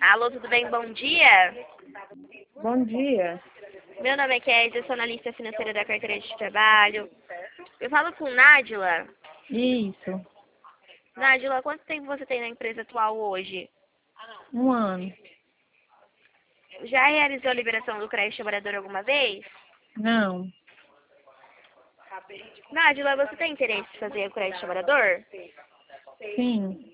Alô, tudo bem? Bom dia. Bom dia. Meu nome é Kézia, sou analista financeira da carteira de trabalho. Eu falo com Nádila. Isso, Nádila, quanto tempo você tem na empresa atual hoje? 1 ano. Já realizou a liberação do crédito trabalhador alguma vez? Não, Nádila, você tem interesse em fazer o crédito trabalhador? sim.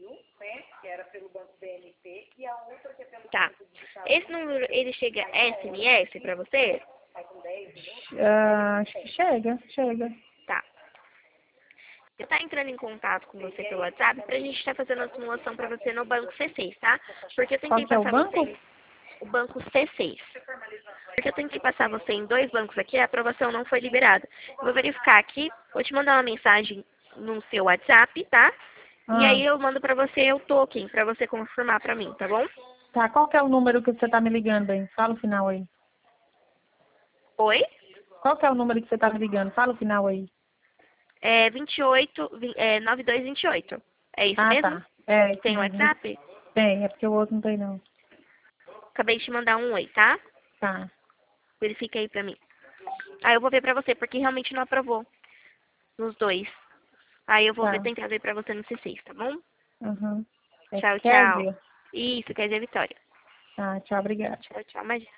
Tá. Esse número, ele chega SMS pra você? Acho que chega. Tá. Eu tá entrando em contato com você pelo WhatsApp pra gente estar fazendo a simulação pra você no banco C6, tá? Porque eu tentei Qual que é o passar banco? você o banco C6. Porque eu tentei passar você em 2 bancos aqui, a aprovação não foi liberada. Eu vou verificar aqui, vou te mandar uma mensagem no seu WhatsApp, tá? E Ah, aí eu mando pra você o token, pra você confirmar pra mim, tá bom? tá. Qual que é o número que você tá me ligando aí? Fala o final aí. Oi? Qual que é o número que você tá me ligando? Fala o final aí. É 9228. É isso Ah, mesmo? tá. É, isso Tem o mesmo. WhatsApp? Tem, é porque o outro não tem não. Acabei de te mandar um oi, tá? Tá, Verifica aí pra mim. Aí eu vou ver pra você, porque realmente não aprovou nos dois. Aí eu vou ver, tá. tentar ver pra você no C6, tá bom? Uhum. É Tchau, tchau. Kézia? Isso, quer dizer Vitória. Tá, tchau, obrigada. Tchau, tchau. Imagina.